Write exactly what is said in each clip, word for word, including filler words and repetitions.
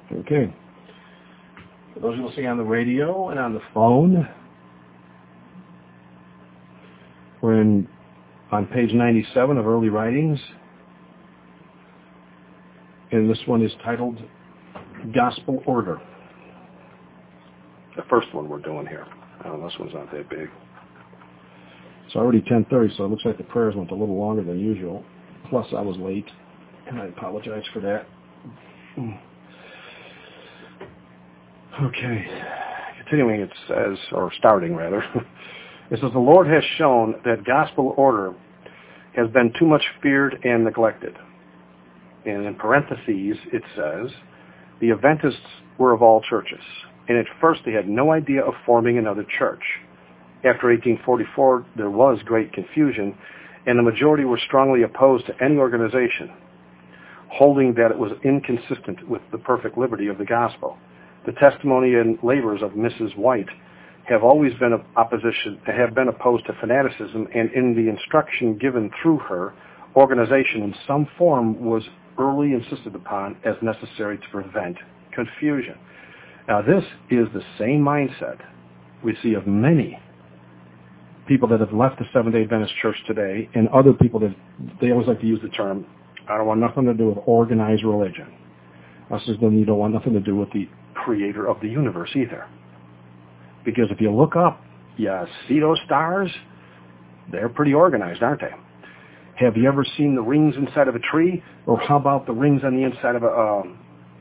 Okay. For those listening on the radio and on the phone, we're in on page ninety-seven of Early Writings, and this one is titled Gospel Order. The first one we're doing here. Oh, this one's not that big. It's already ten thirty, so it looks like the prayers went a little longer than usual. Plus, I was late, and I apologize for that. Okay. Continuing, it says, or starting rather, it says, the Lord has shown that gospel order has been too much feared and neglected. And in parentheses, it says, the Adventists were of all churches, and at first they had no idea of forming another church. After eighteen forty-four, there was great confusion, and the majority were strongly opposed to any organization, holding that it was inconsistent with the perfect liberty of the gospel. The testimony and labors of Missus White have always been of opposition, have been opposed to fanaticism, and in the instruction given through her, organization in some form was early insisted upon as necessary to prevent confusion. Now, this is the same mindset we see of many people that have left the Seventh-day Adventist Church today, and other people that, they always like to use the term, I don't want nothing to do with organized religion. I says, then you don't want nothing to do with the creator of the universe either. Because if you look up, you see those stars, they're pretty organized, aren't they? Have you ever seen the rings inside of a tree? Or how about the rings on the inside of a um,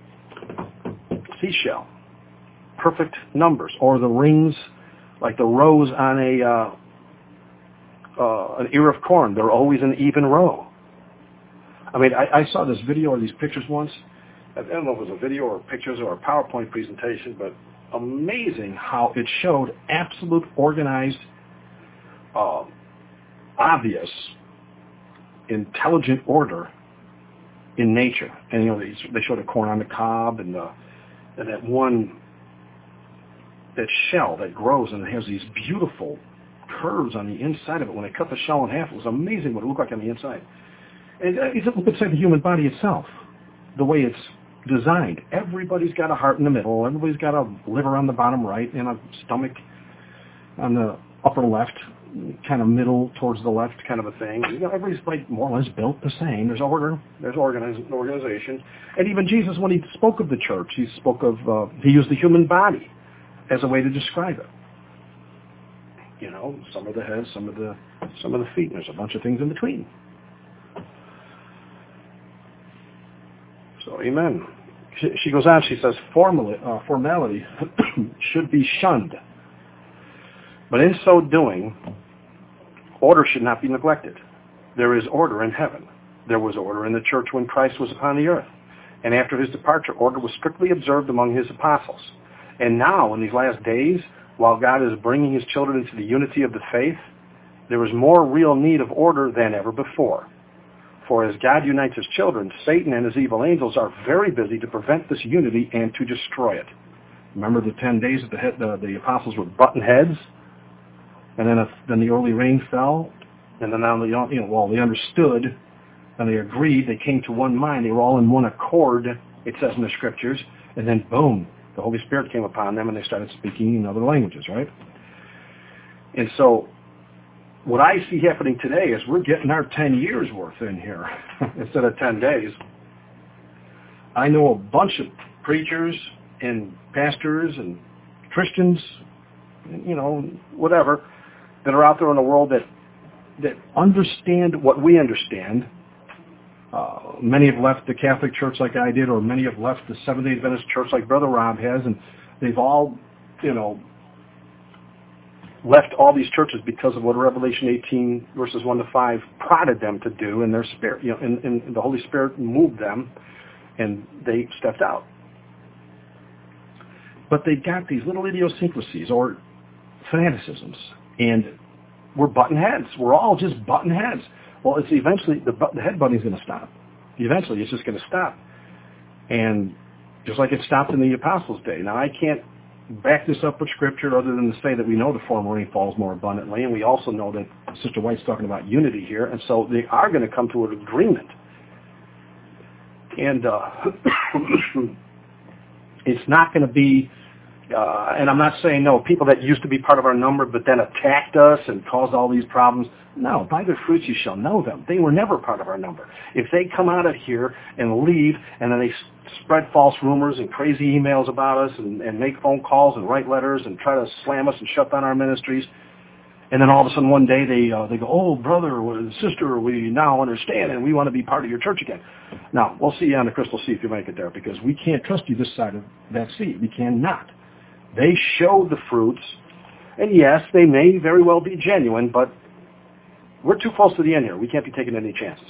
seashell? Perfect numbers. Or the rings, like the rows on a uh, uh, an ear of corn. They're always an even row. I mean, I, I saw this video or these pictures once. I don't know if it was a video or pictures or a PowerPoint presentation, but amazing how it showed absolute organized, uh, obvious, intelligent order in nature. And, you know, they, they showed a corn on the cob and, the, and that one, that shell that grows and it has these beautiful curves on the inside of it. When they cut the shell in half, it was amazing what it looked like on the inside. And it's inside the human body itself, the way it's designed. Everybody's got a heart in the middle. Everybody's got a liver on the bottom right and a stomach on the upper left, kind of middle towards the left kind of a thing. You know, everybody's like more or less built the same. There's order. There's organiz- organization. And even Jesus, when he spoke of the church, he spoke of, uh, he used the human body as a way to describe it. You know, some of the head, some of the some of the feet, and there's a bunch of things in between. So, amen. She, she goes on, she says, Formally, uh, formality should be shunned. But in so doing, order should not be neglected. There is order in heaven. There was order in the church when Christ was upon the earth. And after his departure, order was strictly observed among his apostles. And now, in these last days, while God is bringing his children into the unity of the faith, there is more real need of order than ever before. For as God unites his children, Satan and his evil angels are very busy to prevent this unity and to destroy it. Remember the ten days that the, head, the, the apostles were button heads? And then, if, then the early rain fell, and then now they, you know, well, they understood, and they agreed, they came to one mind, they were all in one accord, it says in the scriptures, and then boom, the Holy Spirit came upon them and they started speaking in other languages, right? And so what I see happening today is we're getting our ten years worth in here instead of ten days. I know a bunch of preachers and pastors and Christians, you know, whatever, that are out there in the world that that understand what we understand. Uh, many have left the Catholic Church like I did, or many have left the Seventh-day Adventist Church like Brother Rob has, and they've all, you know, left all these churches because of what Revelation eighteen, verses one to five, prodded them to do in their spirit. You know, and, and the Holy Spirit moved them, and they stepped out. But they've got these little idiosyncrasies or fanaticisms, and we're button heads. We're all just button heads. Well, it's eventually, the, the head butting is going to stop. Eventually, it's just going to stop. And just like it stopped in the Apostles' day. Now, I can't back this up with Scripture other than to say that we know the former rain falls more abundantly, and we also know that Sister White's talking about unity here, and so they are going to come to an agreement. And uh, It's not going to be, uh, and I'm not saying no, people that used to be part of our number but then attacked us and caused all these problems. No, by their fruits you shall know them. They were never part of our number. If they come out of here and leave and then they spread false rumors and crazy emails about us and, and make phone calls and write letters and try to slam us and shut down our ministries, and then all of a sudden one day they uh, they go, oh, brother or sister, we now understand and we want to be part of your church again. Now, we'll see you on the crystal sea if you make it there, because we can't trust you this side of that sea. We cannot. They showed the fruits, and yes, they may very well be genuine, but we're too close to the end here. We can't be taking any chances.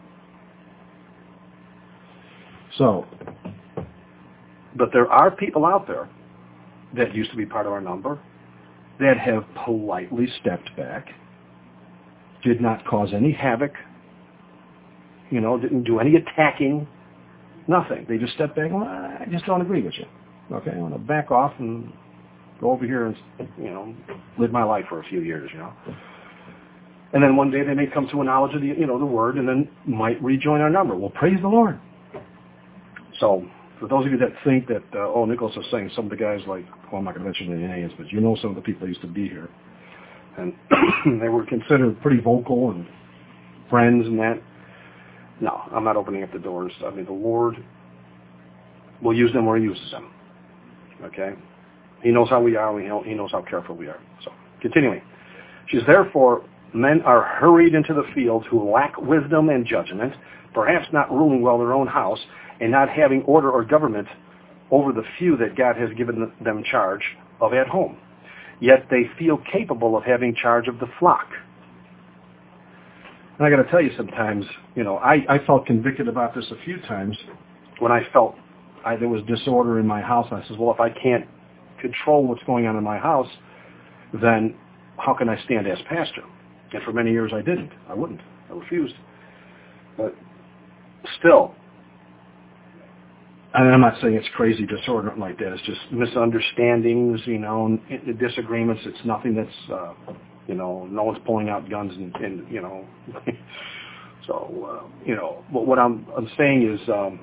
So, but there are people out there that used to be part of our number that have politely stepped back, did not cause any havoc, you know, didn't do any attacking, nothing. They just stepped back and, well, I just don't agree with you. Okay, I want to back off and go over here and, you know, live my life for a few years, you know. And then one day they may come to a knowledge of the, you know, the Word and then might rejoin our number. Well, praise the Lord. So, for those of you that think that, uh, oh, Nicholas is saying some of the guys like, well, I'm not going to mention any names, but you know some of the people that used to be here. And they were considered pretty vocal and friends and that. No, I'm not opening up the doors. I mean, the Lord will use them where He uses them. Okay? He knows how we are. He knows how careful we are. So, continuing. She says, therefore, men are hurried into the field who lack wisdom and judgment, perhaps not ruling well their own house, and not having order or government over the few that God has given them charge of at home. Yet they feel capable of having charge of the flock. And I got to tell you, sometimes, you know, I, I felt convicted about this a few times when I felt I, there was disorder in my house. And I said, well, if I can't control what's going on in my house, then how can I stand as pastor? And for many years I didn't. I wouldn't. I refused. But still, and I'm not saying it's crazy disorder like that. It's just misunderstandings, you know, disagreements. It's nothing that's, uh, you know, no one's pulling out guns and, and you know. so, uh, you know, what, what I'm, I'm saying is, um,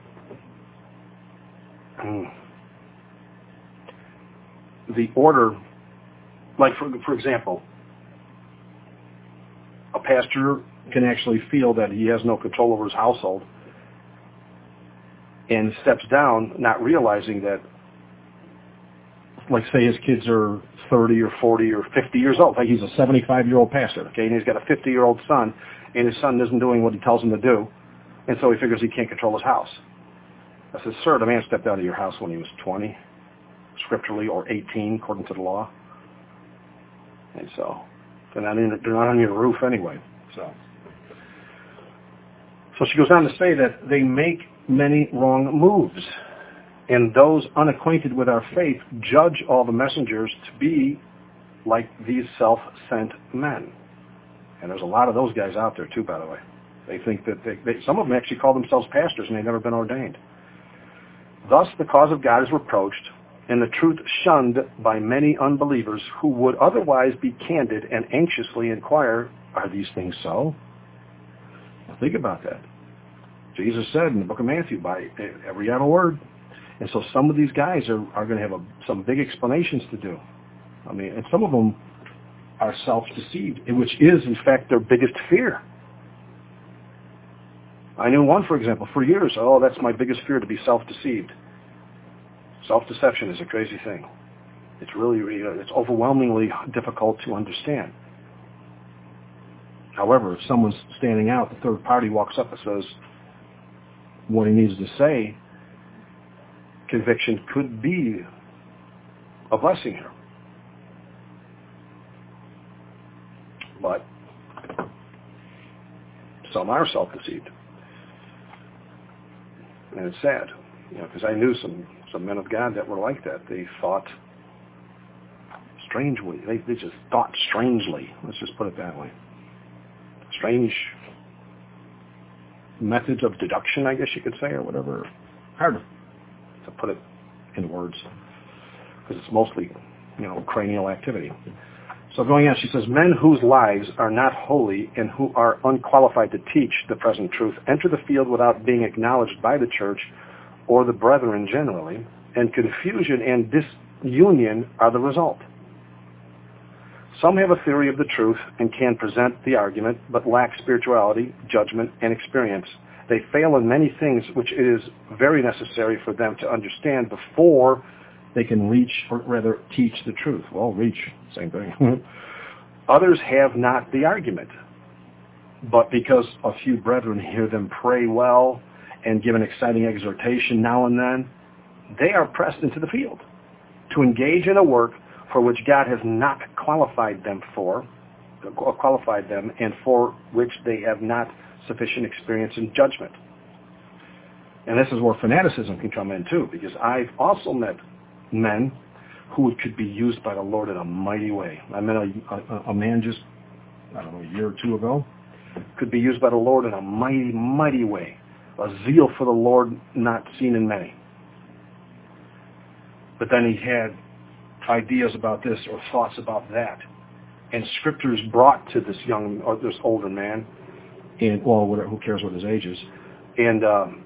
the order, like for for example, a pastor can actually feel that he has no control over his household and steps down, not realizing that, like say his kids are thirty or forty or fifty years old. Like he's a seventy-five-year-old pastor, okay, and he's got a fifty-year-old son, and his son isn't doing what he tells him to do, and so he figures he can't control his house. I said, sir, the man stepped out of your house when he was twenty, scripturally, or eighteen, according to the law. And so, they're not, in, they're not on your roof anyway. So, so she goes on to say that they make many wrong moves, and those unacquainted with our faith judge all the messengers to be like these self-sent men. And there's a lot of those guys out there too, by the way. They think that they, they, some of them actually call themselves pastors and they've never been ordained. Thus the cause of God is reproached, and the truth shunned by many unbelievers who would otherwise be candid and anxiously inquire, are these things so? Now think about that. Jesus said in the book of Matthew, by every idle word. And so some of these guys are, are going to have a, some big explanations to do. I mean, and some of them are self-deceived, which is, in fact, their biggest fear. I knew one, for example, for years, oh, that's my biggest fear, to be self-deceived. Self-deception is a crazy thing. It's really, it's overwhelmingly difficult to understand. However, if someone's standing out, the third party walks up and says what he needs to say, conviction could be a blessing here. But some are self-deceived. And it's sad, you know, because I knew some, some men of God that were like that. They thought strangely. They, they just thought strangely. Let's just put it that way. Strange methods of deduction, I guess you could say, or whatever. Hard to put it in words, because it's mostly, you know, cranial activity. So going on, she says, men whose lives are not holy and who are unqualified to teach the present truth enter the field without being acknowledged by the church or the brethren generally, and confusion and disunion are the result. Some have a theory of the truth and can present the argument, but lack spirituality, judgment, and experience. They fail in many things which it is very necessary for them to understand before they can reach, or rather teach the truth. Well, reach, same thing. Others have not the argument, but because a few brethren hear them pray well and give an exciting exhortation now and then, they are pressed into the field to engage in a work for which God has not qualified them for, qualified them, and for which they have not sufficient experience and judgment. And this is where fanaticism can come in too, because I've also met men who could be used by the Lord in a mighty way. I met a, a, a man just, I don't know, a year or two ago, could be used by the Lord in a mighty, mighty way. A zeal for the Lord not seen in many. But then he had ideas about this or thoughts about that. And scriptures brought to this young, or this older man. And, well, whatever, who cares what his age is. And um,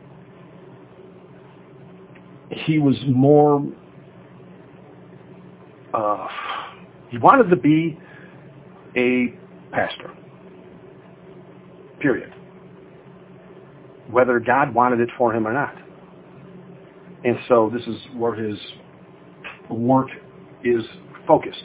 he was more, uh, he wanted to be a pastor. Period. Whether God wanted it for him or not. And so this is where his work is focused.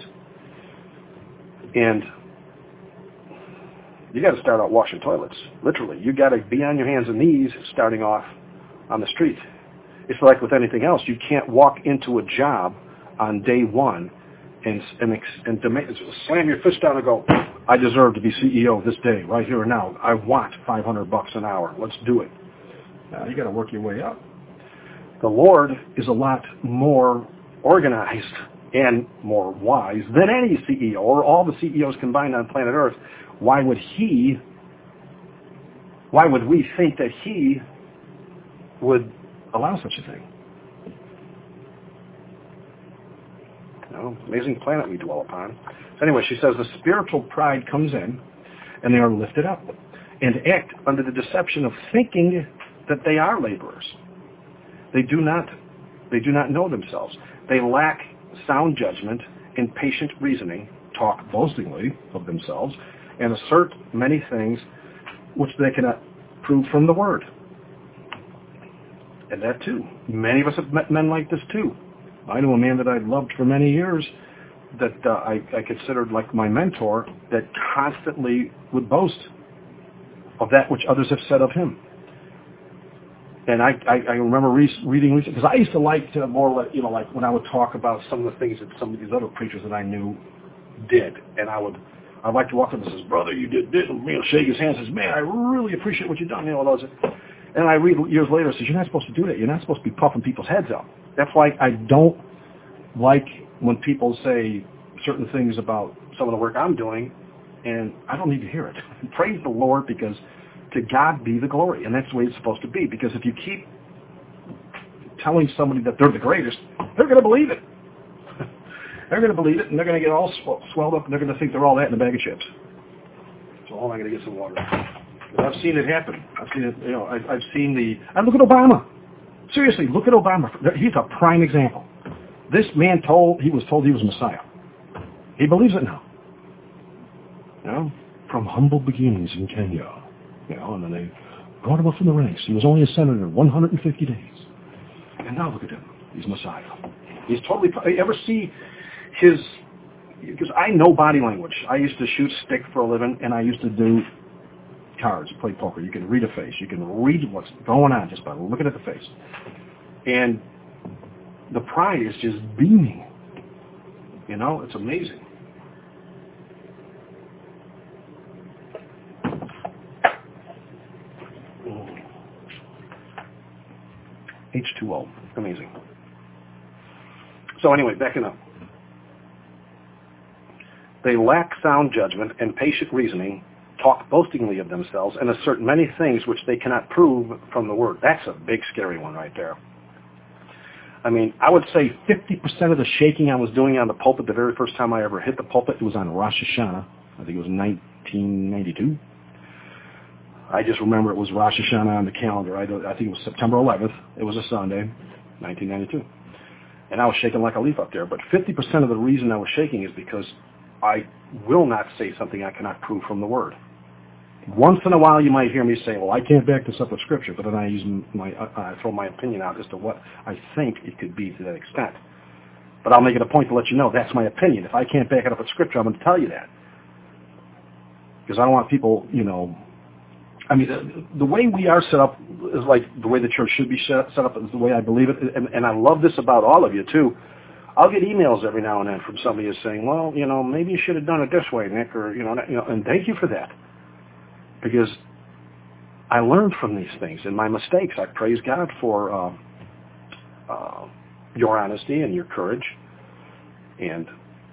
And you got to start out washing toilets. Literally. You got to be on your hands and knees starting off on the street. It's like with anything else. You can't walk into a job on day one and and, and demand, slam your fist down and go, I deserve to be C E O this day, right here and now. I want five hundred bucks an hour. Let's do it. Now, you got to work your way up. The Lord is a lot more organized and more wise than any C E O or all the C E Os combined on planet Earth. Why would he, why would we think that he would allow such a thing? You know, amazing planet we dwell upon. So anyway, she says the spiritual pride comes in and they are lifted up and act under the deception of thinking that they are laborers. They do not, they do not know themselves. They lack sound judgment and patient reasoning, talk boastingly of themselves, and assert many things which they cannot prove from the Word. And that too. Many of us have met men like this too. I knew a man that I'd loved for many years that uh, I, I considered like my mentor that constantly would boast of that which others have said of him. And I, I, I remember re- reading, because I used to like to more like, you know, like when I would talk about some of the things that some of these other preachers that I knew did. And I would, I'd like to walk up and say, brother, you did this. And, you know, shake his hand and says, man, I really appreciate what you've done. You know, those. And I read years later, it says, you're not supposed to do that. You're not supposed to be puffing people's heads up. That's why I don't like when people say certain things about some of the work I'm doing, and I don't need to hear it. Praise the Lord, because to God be the glory, and that's the way it's supposed to be. Because if you keep telling somebody that they're the greatest, they're going to believe it. They're going to believe it, and they're going to get all sw- swelled up, and they're going to think they're all that in a bag of chips. So hold on, I'm going to get some water. I've seen it happen. I've seen it. You know, I've, I've seen the. And look at Obama. Seriously, look at Obama. He's a prime example. This man told he was told he was Messiah. He believes it now. You know, from humble beginnings in Kenya. You know, and then they brought him up from the ranks. He was only a senator one hundred fifty days, and now look at him. He's Messiah. He's totally. You ever see his? Because I know body language. I used to shoot stick for a living, and I used to do cards, play poker. You can read a face. You can read what's going on just by looking at the face. And the pride is just beaming. You know, it's amazing. H two O. Amazing. So anyway, backing up. They lack sound judgment and patient reasoning, talk boastingly of themselves, and assert many things which they cannot prove from the Word. That's a big, scary one right there. I mean, I would say fifty percent of the shaking I was doing on the pulpit the very first time I ever hit the pulpit, it was on Rosh Hashanah. I think it was nineteen ninety-two. I just remember it was Rosh Hashanah on the calendar. I, I think it was September eleventh. It was a Sunday. nineteen ninety-two. And I was shaking like a leaf up there. But fifty percent of the reason I was shaking is because I will not say something I cannot prove from the Word. Once in a while you might hear me say, well, I can't back this up with Scripture, but then I use my, I throw my opinion out as to what I think it could be to that extent. But I'll make it a point to let you know that's my opinion. If I can't back it up with Scripture, I'm going to tell you that. Because I don't want people, you know, I mean, the, the way we are set up is like the way the church should be set, set up is the way I believe it. And, and I love this about all of you, too. I'll get emails every now and then from somebody who's saying, well, you know, maybe you should have done it this way, Nick, or, you know, you know, and thank you for that. Because I learned from these things and my mistakes. I praise God for uh, uh, your honesty and your courage, and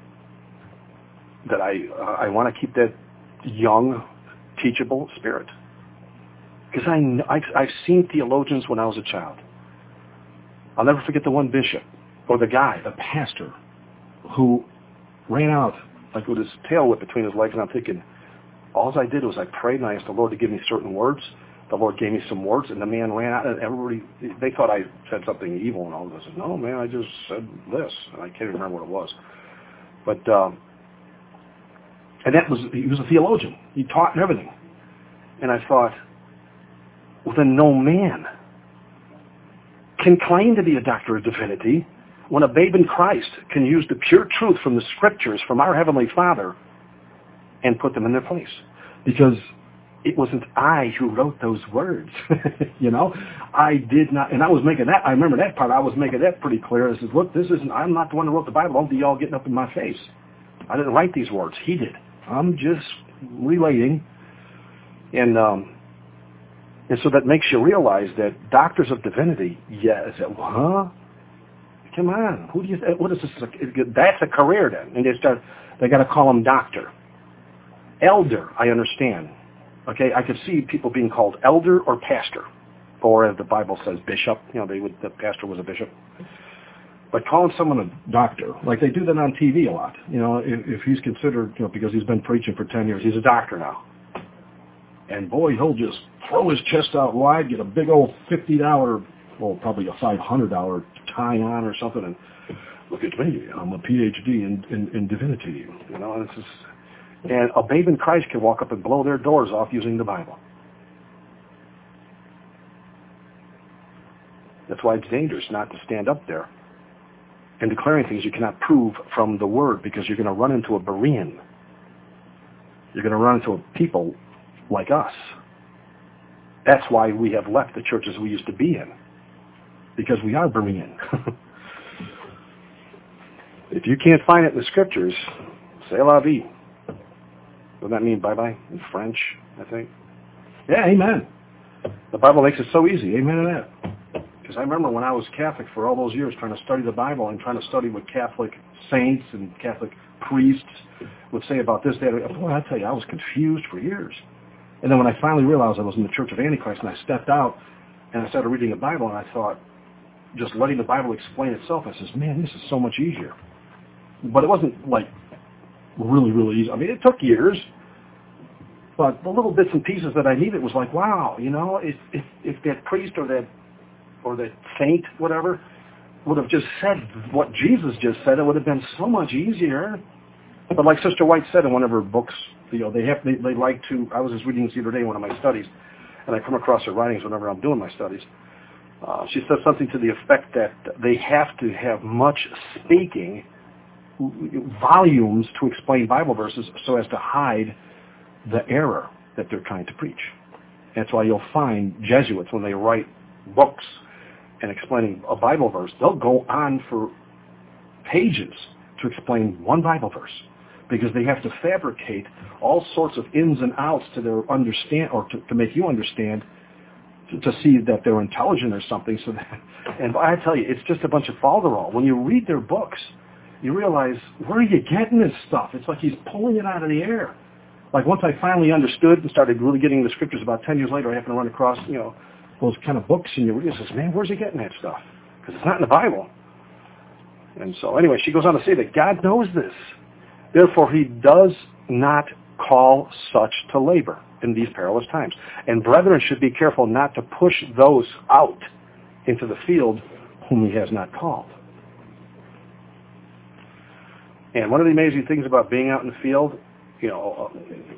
that I uh, I want to keep that young, teachable spirit. Because I know, I've, I've seen theologians when I was a child. I'll never forget the one bishop, or the guy, the pastor, who ran out like with his tail whipped between his legs, and I'm thinking, all I did was I prayed and I asked the Lord to give me certain words. The Lord gave me some words, and the man ran out, and everybody, they thought I said something evil and all this. I said, no, man, I just said this, and I can't even remember what it was. But, um, and that was, he was a theologian. He taught and everything. And I thought, well, then no man can claim to be a doctor of divinity when a babe in Christ can use the pure truth from the Scriptures, from our Heavenly Father, and put them in their place. Because it wasn't I who wrote those words. You know, I did not, and I was making that, I remember that part, I was making that pretty clear. I said, look, this isn't, I'm not the one who wrote the Bible. Don't be y'all getting up in my face. I didn't write these words. He did. I'm just relating. And, um, and so that makes you realize that doctors of divinity, yeah, I said, huh? Come on. Who do you, what is this? That's a career then. And they start, they got to call them doctor. Elder, I understand. Okay, I could see people being called elder or pastor, or as the Bible says, bishop. You know, they would, the pastor was a bishop. But calling someone a doctor, like they do that on T V a lot. You know, if, if he's considered, you know, because he's been preaching for ten years, he's a doctor now. And boy, he'll just throw his chest out wide, get a big old fifty dollar, well, probably a five hundred dollar tie on or something, and look at me, I'm a P H D in, in, in divinity. You know, and it's just, and a babe in Christ can walk up and blow their doors off using the Bible. That's why it's dangerous not to stand up there and declaring things you cannot prove from the Word, because you're going to run into a Berean. You're going to run into a people like us. That's why we have left the churches we used to be in, because we are Berean. If you can't find it in the Scriptures, c'est la vie. Doesn't that mean bye-bye in French, I think? Yeah, amen. The Bible makes it so easy. Amen to that. Because I remember when I was Catholic for all those years trying to study the Bible and trying to study what Catholic saints and Catholic priests would say about this, that. Boy, I tell you, I was confused for years. And then when I finally realized I was in the Church of Antichrist and I stepped out and I started reading the Bible, and I thought, just letting the Bible explain itself, I says, man, this is so much easier. But it wasn't like really, really easy. I mean, it took years, but the little bits and pieces that I needed was like, wow, you know, if if, if that priest or that or that saint, whatever, would have just said what Jesus just said, it would have been so much easier. But like Sister White said in one of her books, you know, they have they, they like to. I was just reading this the other day in one of my studies, and I come across her writings whenever I'm doing my studies. Uh, she says something to the effect that they have to have much speaking volumes to explain Bible verses so as to hide the error that they're trying to preach. That's why you'll find Jesuits, when they write books and explaining a Bible verse, they'll go on for pages to explain one Bible verse, because they have to fabricate all sorts of ins and outs to their understand, or to, to make you understand, to, to see that they're intelligent or something. So that, and I tell you, it's just a bunch of falderall. When you read their books, you realize, where are you getting this stuff? It's like he's pulling it out of the air. Like once I finally understood and started really getting the Scriptures, about ten years later, I happened to run across, you know, those kind of books, and you realize, man, where's he getting that stuff? Because it's not in the Bible. And so anyway, she goes on to say that God knows this. Therefore, he does not call such to labor in these perilous times. And brethren should be careful not to push those out into the field whom he has not called. And one of the amazing things about being out in the field, you know,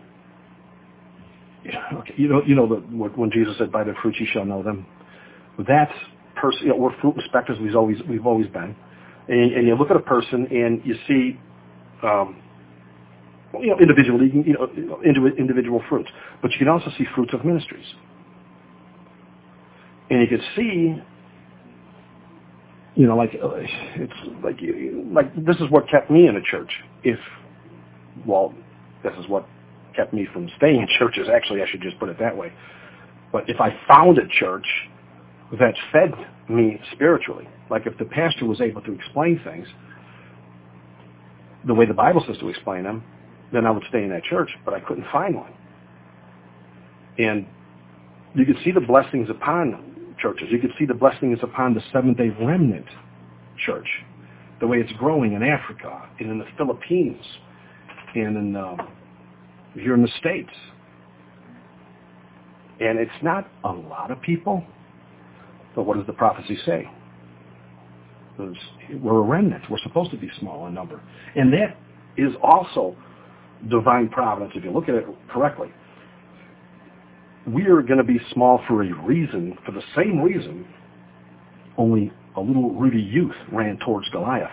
uh, okay, you know, you know, the, when Jesus said, "By their fruits you shall know them." That's person. You know, we're fruit inspectors. We've always we've always been. And, and you look at a person and you see, um, you know, individually, you know, individual fruits, but you can also see fruits of ministries. And you can see, you know, like it's like like this is what kept me in a church. If, well, this is what kept me from staying in churches. Actually, I should just put it that way. But if I found a church that fed me spiritually, like if the pastor was able to explain things the way the Bible says to explain them, then I would stay in that church, but I couldn't find one. And you could see the blessings upon churches. You could see the blessings upon the Seventh-day Remnant Church, the way it's growing in Africa and in the Philippines and in uh, here in the States. And it's not a lot of people, but what does the prophecy say? Because we're a remnant. We're supposed to be small in number. And that is also divine providence, if you look at it correctly. We are going to be small for a reason, for the same reason only a little ruddy youth ran towards Goliath.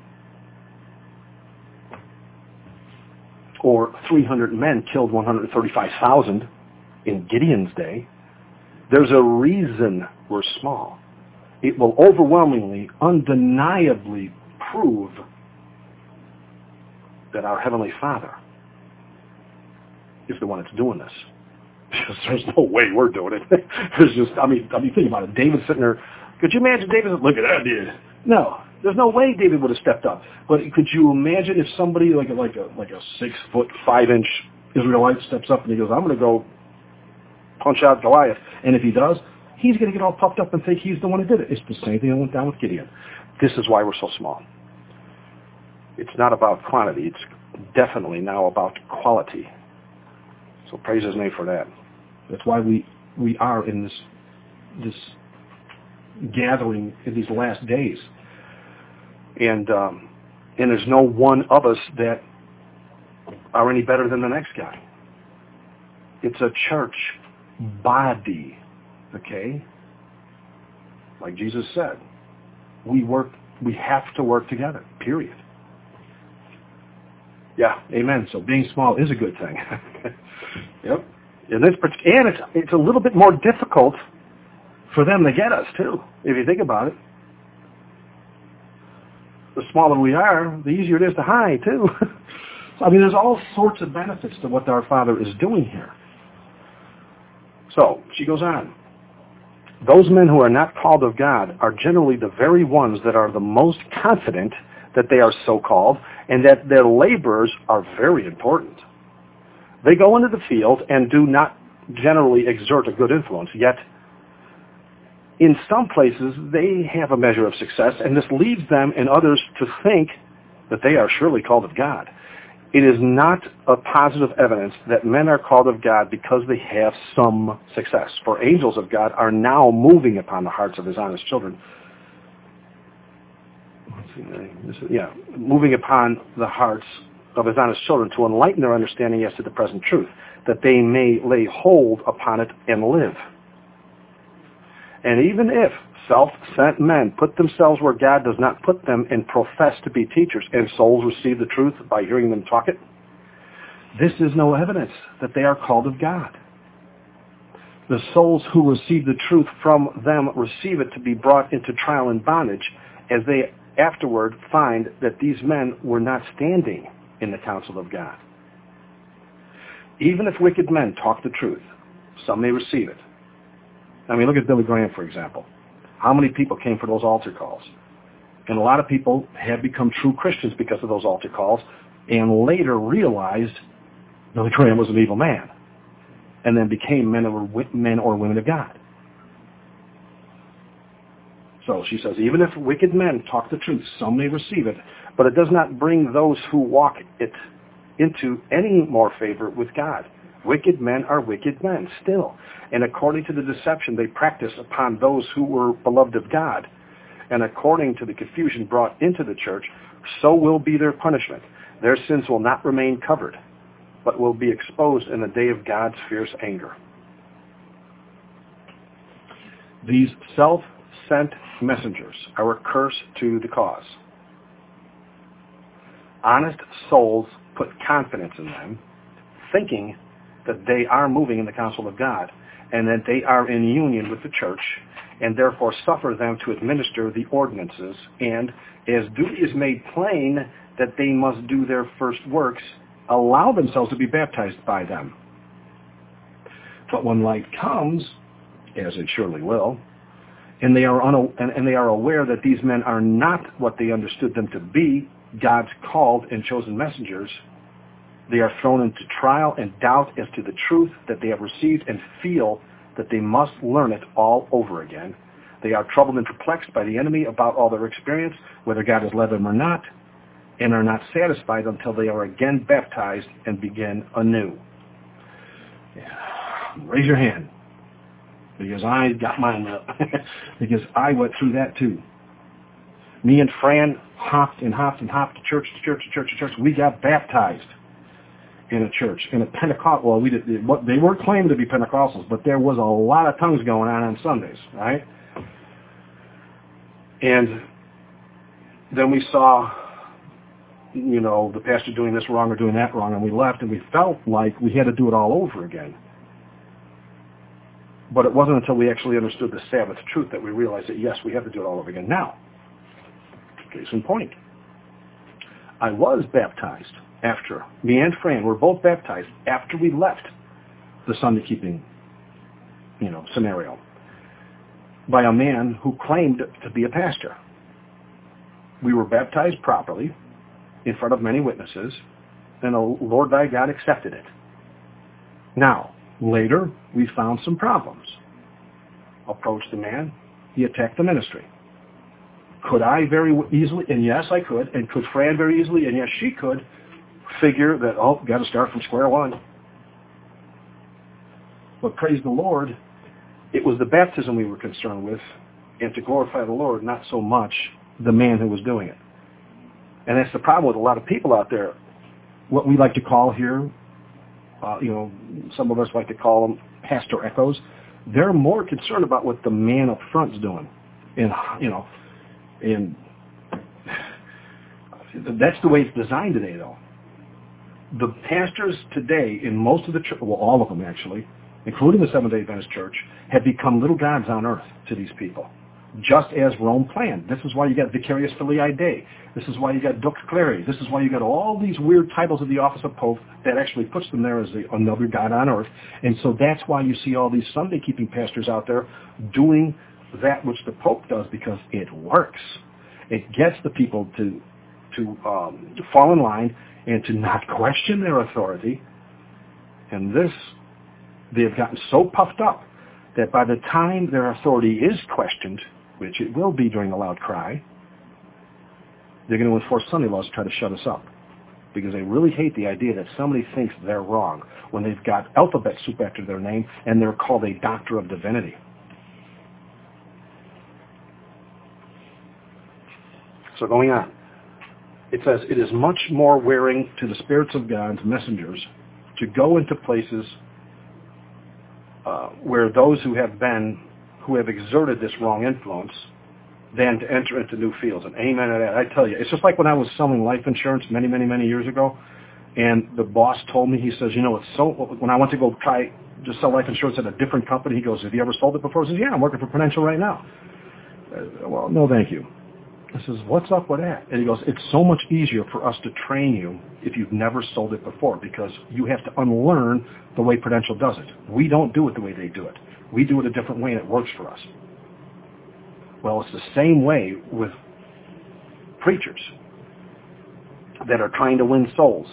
Or three hundred men killed one hundred thirty-five thousand in Gideon's day. There's a reason we're small. It will overwhelmingly, undeniably prove that our Heavenly Father is the one that's doing this. Because there's no way we're doing it. There's just, I mean, I mean, think about it. David sitting there. Could you imagine David? Look at that, dude. No, there's no way David would have stepped up. But could you imagine if somebody like a, like a like a six foot five inch Israelite steps up and he goes, "I'm going to go punch out Goliath," and if he does, he's going to get all puffed up and think he's the one who did it. It's the same thing that went down with Gideon. This is why we're so small. It's not about quantity. It's definitely now about quality. So praise his name for that. That's why we, we are in this this gathering in these last days. And um, and there's no one of us that are any better than the next guy. It's a church body, okay? Like Jesus said, we work. We have to work together, period. Yeah, amen. So being small is a good thing. Yep. And, this, and it's, it's a little bit more difficult for them to get us, too, if you think about it. The smaller we are, the easier it is to hide, too. I mean, there's all sorts of benefits to what our Father is doing here. So, she goes on. Those men who are not called of God are generally the very ones that are the most confident that they are so called, and that their labors are very important. They go into the field and do not generally exert a good influence, yet in some places they have a measure of success, and this leads them and others to think that they are surely called of God. It is not a positive evidence that men are called of God because they have some success, for angels of God are now moving upon the hearts of his honest children. Yeah, moving upon the hearts of his honest children to enlighten their understanding as to the present truth, that they may lay hold upon it and live. And even if self-sent men put themselves where God does not put them and profess to be teachers, and souls receive the truth by hearing them talk it, this is no evidence that they are called of God. The souls who receive the truth from them receive it to be brought into trial and bondage, as they afterward find that these men were not standing in the counsel of God. Even if wicked men talk the truth, some may receive it. I mean, look at Billy Graham, for example. How many people came for those altar calls? And a lot of people have become true Christians because of those altar calls, and later realized Billy Graham was an evil man, and then became men or, men or women of God. So she says, even if wicked men talk the truth, some may receive it, but it does not bring those who walk it into any more favor with God. Wicked men are wicked men still, and according to the deception they practice upon those who were beloved of God, and according to the confusion brought into the church, so will be their punishment. Their sins will not remain covered, but will be exposed in the day of God's fierce anger. These self-sent messengers are a curse to the cause. Honest souls put confidence in them, thinking that they are moving in the counsel of God and that they are in union with the church, and therefore suffer them to administer the ordinances, and as duty is made plain that they must do their first works, allow themselves to be baptized by them. But when light comes, as it surely will, and they are una- and, and they are aware that these men are not what they understood them to be, God's called and chosen messengers, they are thrown into trial and doubt as to the truth that they have received and feel that they must learn it all over again. They are troubled and perplexed by the enemy about all their experience, whether God has led them or not, and are not satisfied until they are again baptized and begin anew. Yeah. Raise your hand, because I got mine up, because I went through that too. Me and Fran hopped and hopped and hopped to church to church to church to church. We got baptized in a church, in a Pentecostal. Well, we did. They weren't claiming to be Pentecostals, but there was a lot of tongues going on on Sundays, right? And then we saw, you know, the pastor doing this wrong or doing that wrong, and we left, and we felt like we had to do it all over again. But it wasn't until we actually understood the Sabbath truth that we realized that, yes, we have to do it all over again. Now, case in point, I was baptized after, me and Fran were both baptized after we left the Sunday keeping, you know, scenario, by a man who claimed to be a pastor. We were baptized properly in front of many witnesses, and the Lord thy God accepted it. Now, later, we found some problems. Approached the man, he attacked the ministry. Could I very easily, and yes, I could, and could Fran very easily, and yes, she could, figure that, oh, got to start from square one. But praise the Lord, it was the baptism we were concerned with, and to glorify the Lord, not so much the man who was doing it. And that's the problem with a lot of people out there. What we like to call here, uh, you know, some of us like to call them pastor echoes. They're more concerned about what the man up front's doing. And, you know, and that's the way it's designed today, though. The pastors today in most of the church, well, all of them actually, including the Seventh-day Adventist Church, have become little gods on earth to these people, just as Rome planned. This is why you got Vicarius Filii Dei. This is why you got Dux Cleri. This is why you got all these weird titles of the office of Pope that actually puts them there as the, another god on earth. And so that's why you see all these Sunday-keeping pastors out there doing that which the Pope does, because it works. It gets the people to to, um, to fall in line and to not question their authority. And this, they have gotten so puffed up that by the time their authority is questioned, which it will be during the loud cry, they're going to enforce Sunday laws to try to shut us up. Because they really hate the idea that somebody thinks they're wrong when they've got alphabet soup after their name and they're called a doctor of divinity. So going on, it says, it is much more wearing to the spirits of God's messengers to go into places uh, where those who have been, who have exerted this wrong influence, than to enter into new fields. And amen to that. I tell you, it's just like when I was selling life insurance many, many, many years ago, and the boss told me, he says, you know, it's so, when I went to go try to sell life insurance at a different company, he goes, have you ever sold it before? I says, yeah, I'm working for Prudential right now. Uh, well, no, thank you. I says, what's up with that? And he goes, it's so much easier for us to train you if you've never sold it before, because you have to unlearn the way Prudential does it. We don't do it the way they do it. We do it a different way, and it works for us. Well, it's the same way with preachers that are trying to win souls.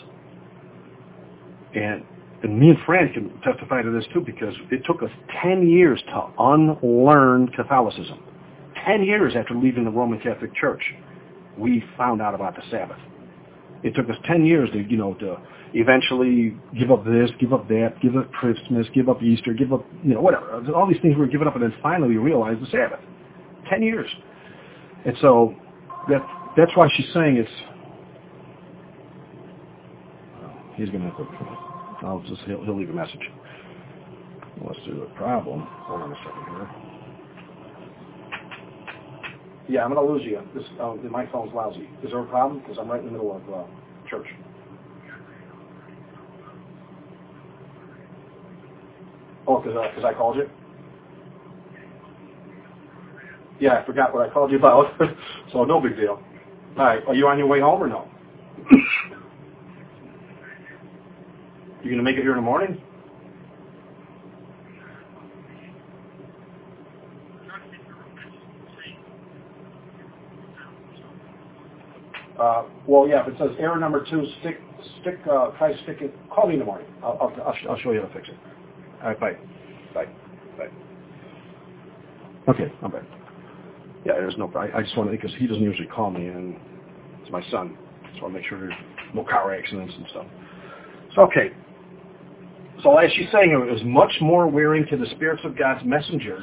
And, and me and Fran can testify to this too, because it took us ten years to unlearn Catholicism. Ten years after leaving the Roman Catholic Church, we found out about the Sabbath. It took us ten years to, you know, to eventually give up this, give up that, give up Christmas, give up Easter, give up, you know, whatever. All these things we were giving up, and then finally we realized the Sabbath. Ten years. And so that that's why she's saying it's. He's going to have to. I'll just he'll, he'll leave a message. Let's do the problem. Hold on a second here. Yeah, I'm going to lose you. This uh, my phone's lousy. Is there a problem? Because I'm right in the middle of uh, church. Oh, because uh, I called you? Yeah, I forgot what I called you about. So no big deal. All right, are you on your way home or no? You going to make it here in the morning? Uh, well, yeah, if it says error number two, stick, stick, uh, try to stick it. Call me in the morning. I'll, I'll, I'll, I'll show you how to fix it. All right, bye. Bye. Bye. Okay, I'm back. Yeah, there's no problem. I just want to, because he doesn't usually call me, and it's my son. So I want to make sure there's no car accidents and stuff. So, okay. So as she's saying, it was much more wearing to the spirits of God's messengers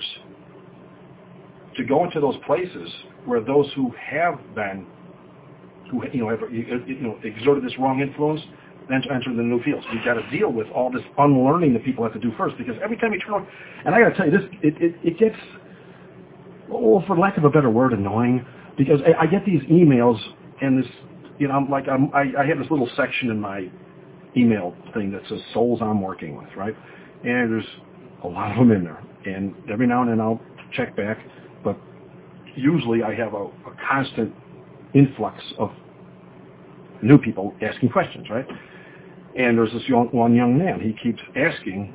to go into those places where those who have been who you know, have, you know exerted this wrong influence, then to enter the new fields. We've got to deal with all this unlearning that people have to do first, because every time you turn on, and I got to tell you, this it, it, it gets, well, for lack of a better word, annoying, because I, I get these emails, and this, you know, I'm like, I'm, I, I have this little section in my email thing that says souls I'm working with, right? And there's a lot of them in there, and every now and then I'll check back, but usually I have a, a constant influx of new people asking questions, right? And there's this young, one young man. He keeps asking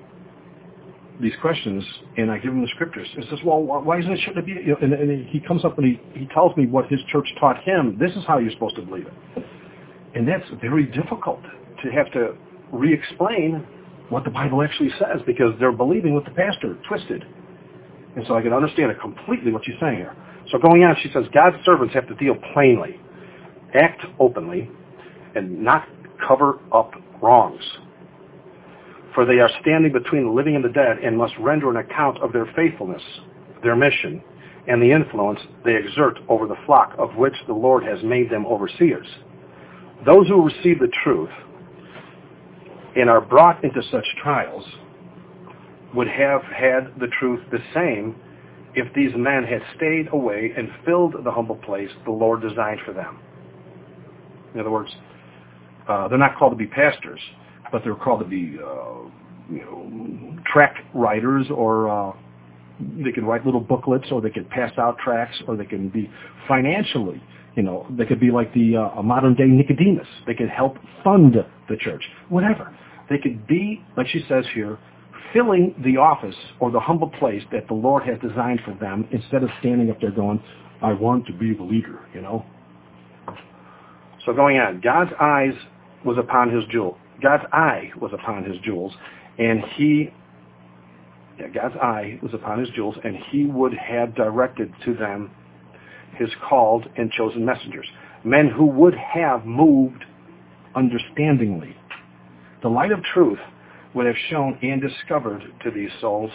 these questions, and I give him the scriptures. He says, well, why isn't it, shouldn't it be? You know, and, and he comes up and he, he tells me what his church taught him. This is how you're supposed to believe it. And that's very difficult to have to re-explain what the Bible actually says, because they're believing what the pastor twisted. And so I can understand it completely what she's saying here. So going on, she says, God's servants have to deal plainly, act openly, and not cover up wrongs. For they are standing between the living and the dead and must render an account of their faithfulness, their mission, and the influence they exert over the flock of which the Lord has made them overseers. Those who receive the truth and are brought into such trials would have had the truth the same if these men had stayed away and filled the humble place the Lord designed for them. In other words, uh, they're not called to be pastors, but they're called to be, uh, you know, tract writers, or uh, they can write little booklets, or they can pass out tracts, or they can be financially, you know, they could be like the uh, a modern-day Nicodemus. They could help fund the church, whatever. They could be, like she says here, filling the office or the humble place that the Lord has designed for them, instead of standing up there going, I want to be the leader, you know. So going on, God's eyes was upon his jewel. God's eye was upon his jewels, and he, yeah, God's eye was upon his jewels, and he would have directed to them his called and chosen messengers, men who would have moved understandingly. The light of truth would have shown and discovered to these souls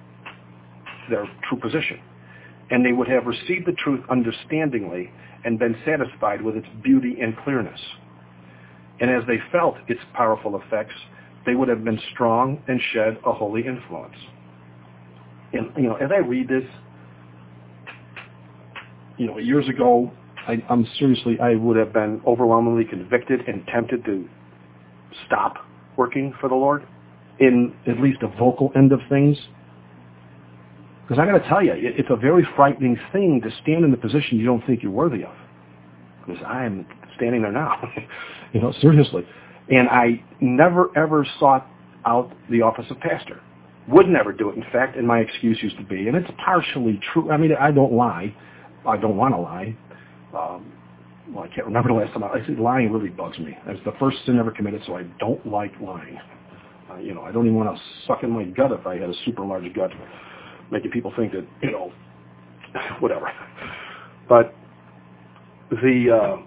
their true position, and they would have received the truth understandingly and been satisfied with its beauty and clearness. And as they felt its powerful effects, they would have been strong and shed a holy influence. And, you know, as I read this, you know, years ago, I, I'm seriously, I would have been overwhelmingly convicted and tempted to stop working for the Lord, in at least a vocal end of things. Because I got to tell you, it, it's a very frightening thing to stand in the position you don't think you're worthy of. Because I am standing there now, you know, seriously. And I never, ever sought out the office of pastor. Would never do it, in fact, and my excuse used to be, and it's partially true. I mean, I don't lie. I don't want to lie. Um, well, I can't remember the last time I, I said lying really bugs me. It's the first sin ever committed, so I don't like lying. Uh, you know, I don't even want to suck in my gut if I had a super large gut, making people think that, you know, whatever. But the uh,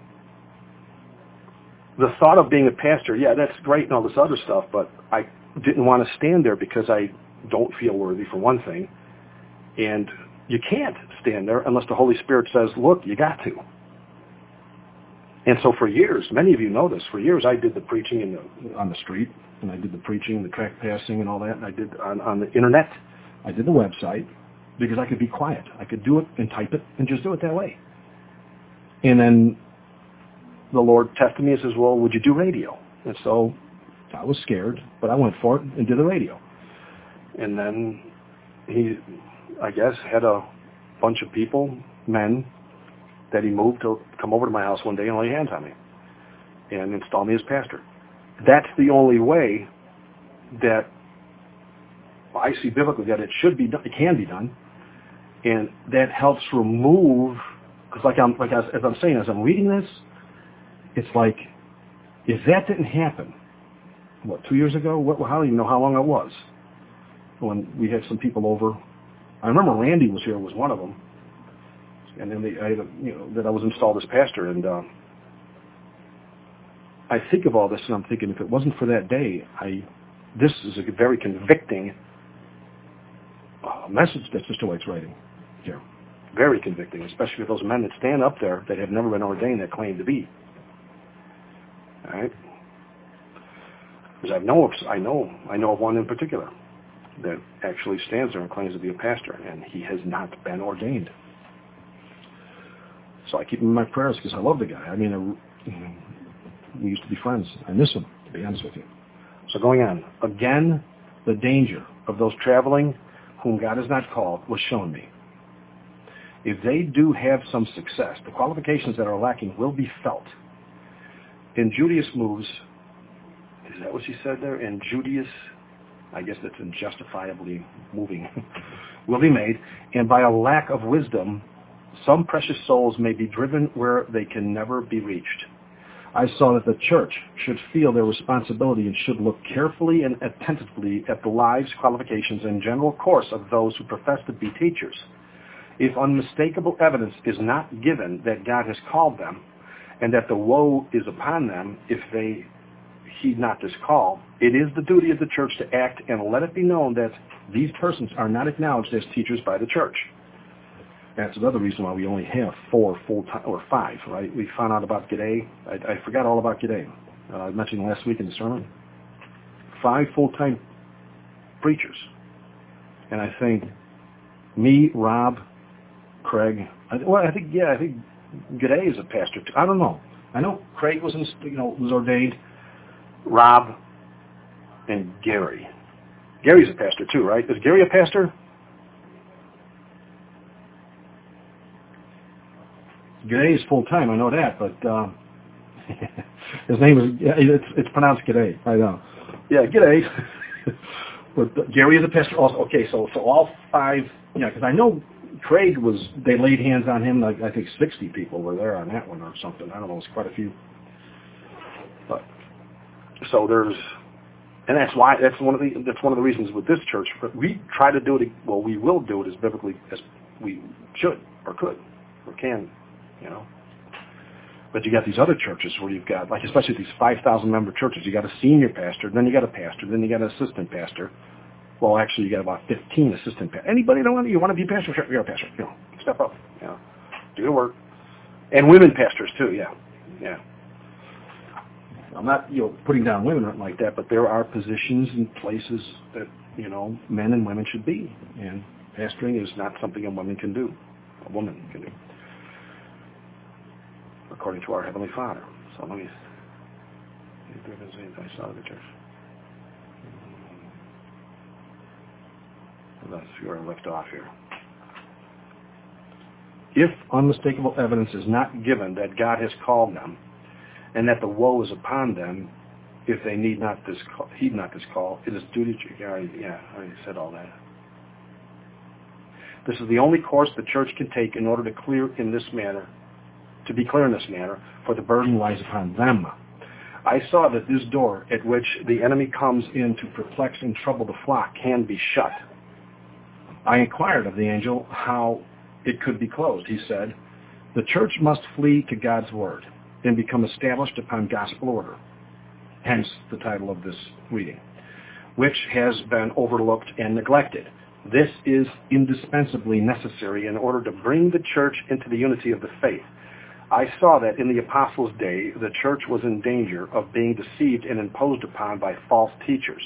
the thought of being a pastor, yeah, that's great and all this other stuff, but I didn't want to stand there because I don't feel worthy, for one thing, and you can't stand there unless the Holy Spirit says, look, you got to. And so for years, many of you know this, for years I did the preaching in the, on the street, and I did the preaching, the tract passing and all that, and I did on, on the internet. I did the website because I could be quiet. I could do it and type it and just do it that way. And then the Lord tested me and says, well, would you do radio? And so I was scared, but I went for it and did the radio. And then he, I guess, had a bunch of people, men, that he moved to come over to my house one day and lay hands on me and install me as pastor. That's the only way that I see biblically that it should be done, it can be done, and that helps remove, because like I'm like as, as I'm saying, as I'm reading this, it's like, if that didn't happen, what, two years ago? What, I don't even know how long it was when we had some people over. I remember Randy was here, was one of them. And then they, I had a, you know, that I was installed as pastor, and uh, I think of all this, and I'm thinking, if it wasn't for that day, I, this is a very convicting uh, message that Sister White's writing here. Very convicting, especially for those men that stand up there that have never been ordained that claim to be. All right, because I know, of, I know, I know of one in particular that actually stands there and claims to be a pastor, and he has not been ordained. So I keep him in my prayers because I love the guy. I mean, I, you know, we used to be friends. I miss him, to be honest with you. So going on. Again, the danger of those traveling whom God has not called was shown me. If they do have some success, the qualifications that are lacking will be felt. And Judas moves, is that what she said there? And Judas, I guess that's unjustifiably moving, will be made. And by a lack of wisdom, some precious souls may be driven where they can never be reached. I saw that the church should feel their responsibility and should look carefully and attentively at the lives, qualifications, and general course of those who profess to be teachers. If unmistakable evidence is not given that God has called them, and that the woe is upon them if they heed not this call, it is the duty of the church to act and let it be known that these persons are not acknowledged as teachers by the church. That's another reason why we only have four full-time, or five, right? We found out about G'day. I, I forgot all about G'day. Uh, I mentioned last week in the sermon. Five full-time preachers. And I think me, Rob, Craig, I, well, I think, yeah, I think G'day is a pastor too. I don't know. I know Craig was, in, you know, was ordained. Rob and Gary. Gary's a pastor too, right? Is Gary a pastor? G'day is full time, I know that, but uh, his name is, it's, it's pronounced G'day, I know. Yeah, G'day. But uh, Gary is a pastor also. Okay, so so all five, you know, because I know Craig was, they laid hands on him, like I think sixty people were there on that one or something. I don't know, it was quite a few. But, so there's, and that's why, that's one of the, that's one of the reasons with this church, but we try to do it, well, we will do it as biblically as we should, or could, or can. You know, but you got these other churches where you've got, like especially these five thousand member churches, you got a senior pastor, then you got a pastor, then you got an assistant pastor. Well, actually, you got about fifteen assistant pastors. Anybody don't want to, you want to be pastor? Sure, you're a pastor. You know, step up. You know, do the work. And women pastors too. Yeah, yeah. I'm not, you know, putting down women or anything like that, but there are positions and places that, you know, men and women should be, and pastoring is not something a woman can do. A woman can do, according to our Heavenly Father. So let me, I saw the church. That's where I left off here. If unmistakable evidence is not given that God has called them, and that the woe is upon them, if they need not this call, heed not this call, it is duty to, yeah, yeah, I already said all that. This is the only course the church can take in order to clear in this manner, to be clear in this manner, for the burden lies upon them. I saw that this door at which the enemy comes in to perplex and trouble the flock can be shut. I inquired of the angel how it could be closed. He said, the church must flee to God's word and become established upon gospel order. Hence the title of this reading, which has been overlooked and neglected. This is indispensably necessary in order to bring the church into the unity of the faith. I saw that in the apostles' day, the church was in danger of being deceived and imposed upon by false teachers.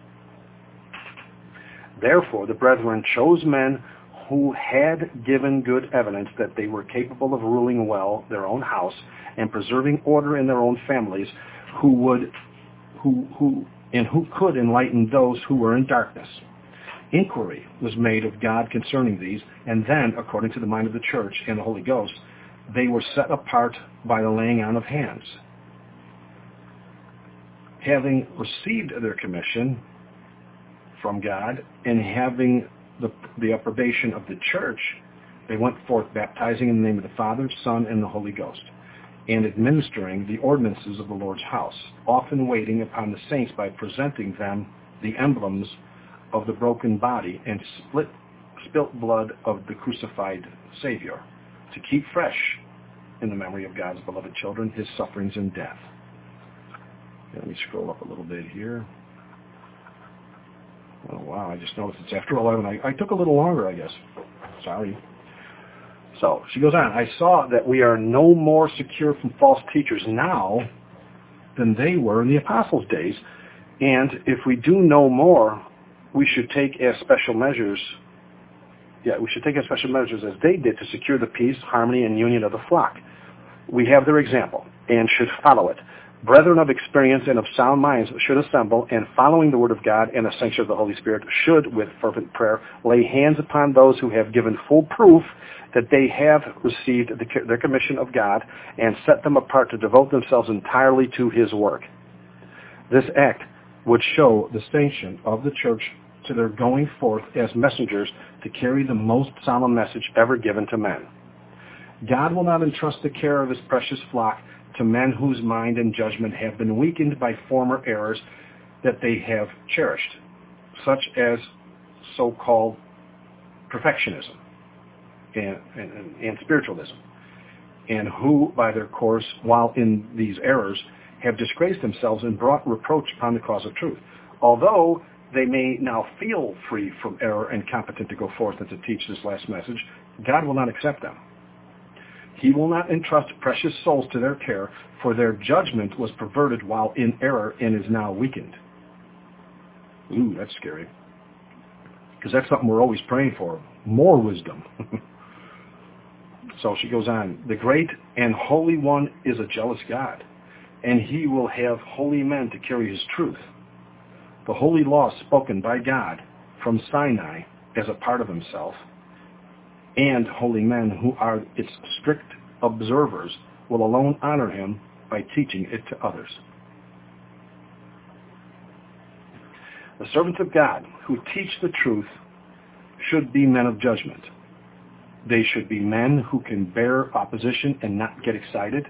Therefore, the brethren chose men who had given good evidence that they were capable of ruling well their own house and preserving order in their own families, who would, who, who, and who could enlighten those who were in darkness. Inquiry was made of God concerning these, and then, according to the mind of the church and the Holy Ghost, they were set apart by the laying on of hands. Having received their commission from God and having the, the approbation of the church, they went forth baptizing in the name of the Father, Son, and the Holy Ghost, and administering the ordinances of the Lord's house, often waiting upon the saints by presenting them the emblems of the broken body and split, spilt blood of the crucified Savior, to keep fresh in the memory of God's beloved children his sufferings and death. Let me scroll up a little bit here. Oh, wow, I just noticed it's after eleven. I, I took a little longer, I guess. Sorry. So, she goes on, I saw that we are no more secure from false teachers now than they were in the apostles' days, and if we do no more, we should take as special measures, yeah, we should take as special measures as they did to secure the peace, harmony, and union of the flock. We have their example and should follow it. Brethren of experience and of sound minds should assemble, and following the word of God and the sanction of the Holy Spirit, should, with fervent prayer, lay hands upon those who have given full proof that they have received the, their commission of God, and set them apart to devote themselves entirely to his work. This act would show the sanction of the church to their going forth as messengers to carry the most solemn message ever given to men. God will not entrust the care of his precious flock to men whose mind and judgment have been weakened by former errors that they have cherished, such as so-called perfectionism and, and, and spiritualism, and who, by their course, while in these errors, have disgraced themselves and brought reproach upon the cause of truth. Although they may now feel free from error and competent to go forth and to teach this last message, God will not accept them. He will not entrust precious souls to their care, for their judgment was perverted while in error and is now weakened. Ooh, that's scary. Because that's something we're always praying for, more wisdom. So she goes on, the great and holy one is a jealous God, and he will have holy men to carry his truth. The holy law spoken by God from Sinai as a part of himself, and holy men who are its strict observers will alone honor him by teaching it to others. The servants of God who teach the truth should be men of judgment. They should be men who can bear opposition and not get excited.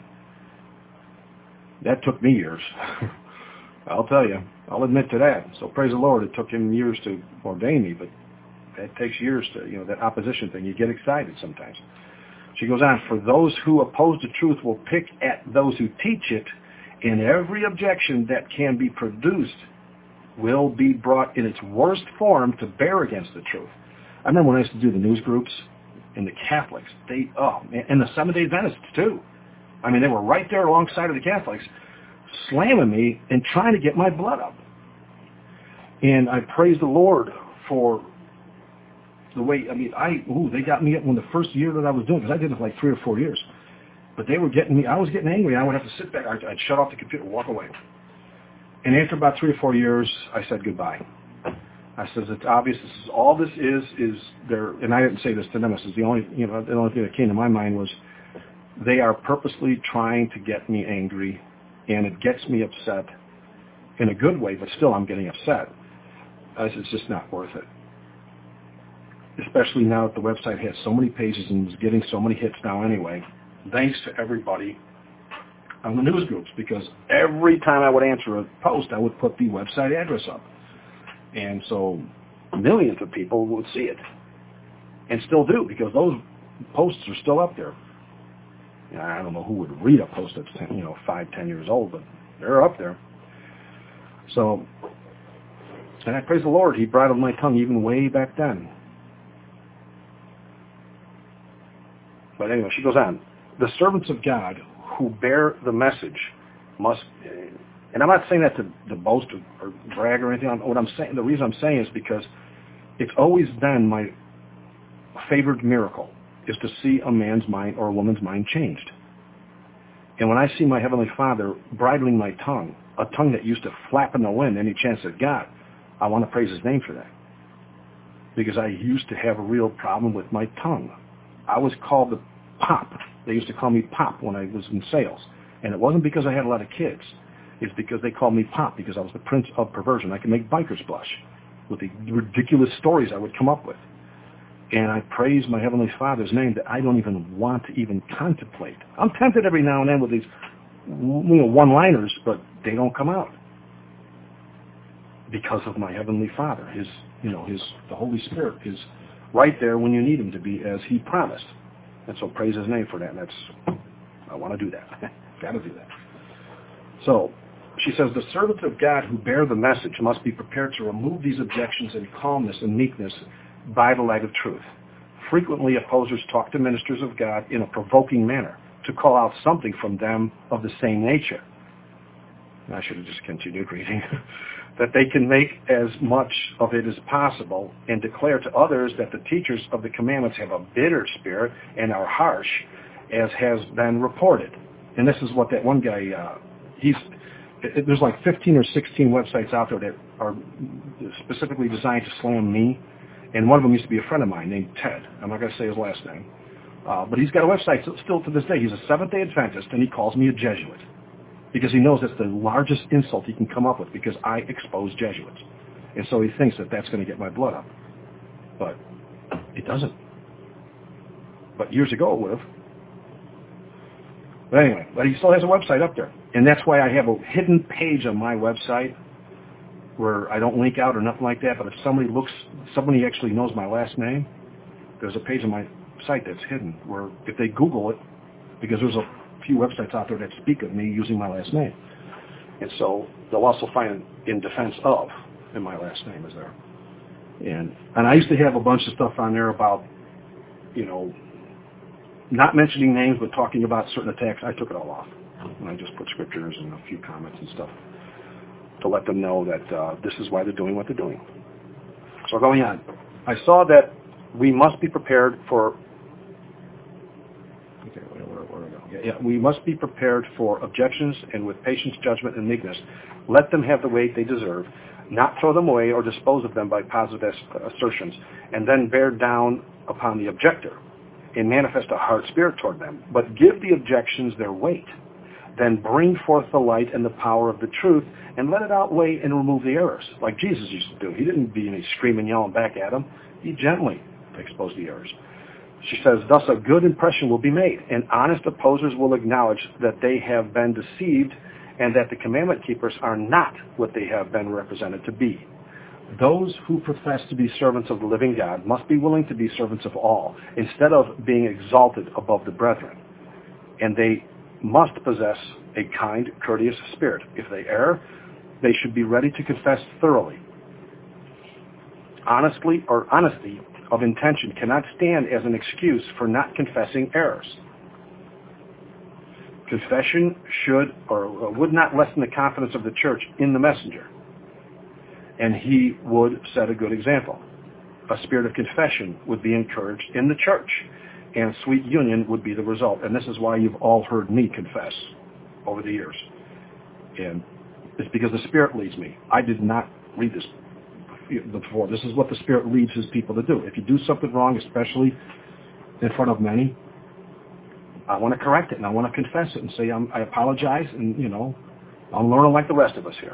That took me years. I'll tell you. I'll admit to that. So praise the Lord, it took him years to ordain me, but that takes years to, you know, that opposition thing. You get excited sometimes. She goes on, for those who oppose the truth will pick at those who teach it, and every objection that can be produced will be brought in its worst form to bear against the truth. I remember when I used to do the news groups, and the Catholics, they, oh, and the Seventh-day Adventists too. I mean, they were right there alongside of the Catholics, slamming me and trying to get my blood up. And I praise the Lord for the way, I mean, I, ooh, they got me up when the first year that I was doing, because I did it for like three or four years. But they were getting me, I was getting angry. I would have to sit back. I'd, I'd shut off the computer, walk away. And after about three or four years, I said goodbye. I says, it's obvious, this is, all this is, is there, and I didn't say this to them, this is the only, you know, the only thing that came to my mind was, they are purposely trying to get me angry, and it gets me upset in a good way, but still I'm getting upset. I said, it's just not worth it. Especially now that the website has so many pages and is getting so many hits now anyway. Thanks to everybody on the news groups, because every time I would answer a post, I would put the website address up. And so millions of people would see it, and still do, because those posts are still up there. I don't know who would read a post that's ten, you know, five, ten years old, but they're up there. So, and I praise the Lord, he bridled my tongue even way back then. But anyway, she goes on. The servants of God who bear the message must, and I'm not saying that to, to boast or, or brag or anything. What I'm saying, the reason I'm saying is because it's always been my favored miracle is to see a man's mind or a woman's mind changed. And when I see my Heavenly Father bridling my tongue, a tongue that used to flap in the wind any chance it got, I want to praise His name for that. Because I used to have a real problem with my tongue. I was called the Pop. They used to call me Pop when I was in sales. And it wasn't because I had a lot of kids. It's because they called me Pop because I was the prince of perversion. I could make bikers blush with the ridiculous stories I would come up with. And I praise my Heavenly Father's name that I don't even want to even contemplate. I'm tempted every now and then with these, you know, one-liners, but they don't come out because of my Heavenly Father. His, you know, his, the Holy Spirit is right there when you need Him to be, as He promised. And so praise His name for that. And that's, I want to do that. Got to do that. So she says, the servants of God who bear the message must be prepared to remove these objections in calmness and meekness by the light of truth. Frequently, opposers talk to ministers of God in a provoking manner to call out something from them of the same nature. And I should have just continued reading. That they can make as much of it as possible and declare to others that the teachers of the commandments have a bitter spirit and are harsh, as has been reported. And this is what that one guy, uh, he's, it, there's like fifteen or sixteen websites out there that are specifically designed to slam me. And one of them used to be a friend of mine named Ted. I'm not going to say his last name. Uh, but he's got a website still to this day. He's a Seventh-day Adventist, and he calls me a Jesuit because he knows that's the largest insult he can come up with because I expose Jesuits. And so he thinks that that's going to get my blood up. But it doesn't. But years ago it would have. But anyway, but he still has a website up there. And that's why I have a hidden page on my website where I don't link out or nothing like that, but if somebody looks, somebody actually knows my last name, there's a page on my site that's hidden where if they Google it, because there's a few websites out there that speak of me using my last name. And so they'll also find in defense of, and my last name is there. And and I used to have a bunch of stuff on there about, you know, not mentioning names, but talking about certain attacks. I took it all off. And I just put scriptures and a few comments and stuff to let them know that uh, this is why they're doing what they're doing. So going on, I saw that we must be prepared for, okay, where, where, where do I go? Yeah, yeah, we must be prepared for objections, and with patience, judgment, and meekness, let them have the weight they deserve, not throw them away or dispose of them by positive assertions, and then bear down upon the objector and manifest a hard spirit toward them, but give the objections their weight. Then bring forth the light and the power of the truth, and let it outweigh and remove the errors, like Jesus used to do. He didn't be any screaming, yelling back at them. He gently exposed the errors. She says, thus a good impression will be made, and honest opposers will acknowledge that they have been deceived and that the commandment keepers are not what they have been represented to be. Those who profess to be servants of the living God must be willing to be servants of all, instead of being exalted above the brethren. And they must possess a kind, courteous spirit. If they err, they should be ready to confess thoroughly. Honestly or honesty of intention cannot stand as an excuse for not confessing errors. Confession should or would not lessen the confidence of the church in the messenger, and he would set a good example. A spirit of confession would be encouraged in the church, and sweet union would be the result. And this is why you've all heard me confess over the years. And it's because the Spirit leads me. I did not read this before. This is what the Spirit leads His people to do. If you do something wrong, especially in front of many, I want to correct it, and I want to confess it and say, I'm, I apologize, and, you know, I'm learning like the rest of us here.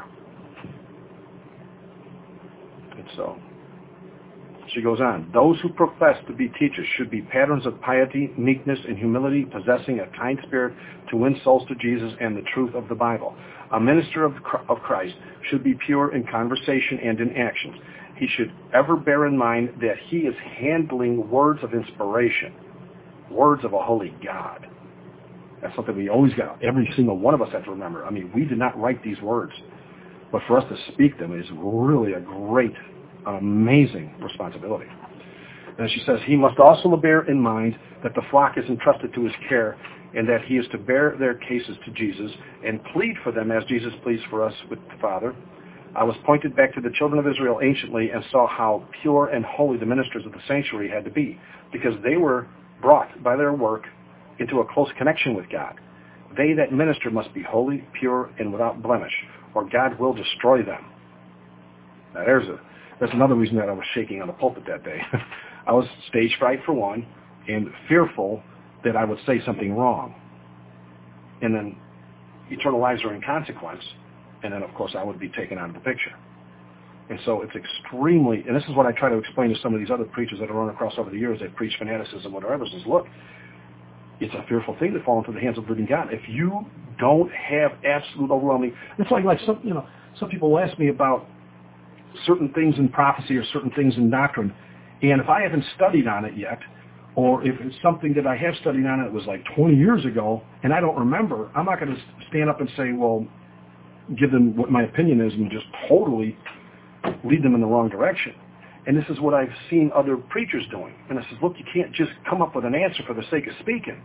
And so she goes on, those who profess to be teachers should be patterns of piety, meekness, and humility, possessing a kind spirit to win souls to Jesus and the truth of the Bible. A minister of Christ should be pure in conversation and in actions. He should ever bear in mind that he is handling words of inspiration, words of a holy God. That's something we always got, every single one of us have to remember. I mean, we did not write these words, but for us to speak them is really a great, amazing responsibility. And she says, he must also bear in mind that the flock is entrusted to his care, and that he is to bear their cases to Jesus and plead for them as Jesus pleads for us with the Father. I was pointed back to the children of Israel anciently and saw how pure and holy the ministers of the sanctuary had to be, because they were brought by their work into a close connection with God. They that minister must be holy, pure, and without blemish, or God will destroy them. Now there's a that's another reason that I was shaking on the pulpit that day. I was stage fright for one, and fearful that I would say something wrong. And then eternal lives are in consequence, and then of course I would be taken out of the picture. And so it's extremely, and this is what I try to explain to some of these other preachers that have run across over the years that preach fanaticism, whatever, is look, it's a fearful thing to fall into the hands of the living God. If you don't have absolute overwhelming, it's like, like some, you know, some people will ask me about certain things in prophecy or certain things in doctrine, and if I haven't studied on it yet, or if it's something that I have studied on, it was like twenty years ago, and I don't remember, I'm not going to stand up and say, well, give them what my opinion is and just totally lead them in the wrong direction. And this is what I've seen other preachers doing. And I says, look, you can't just come up with an answer for the sake of speaking.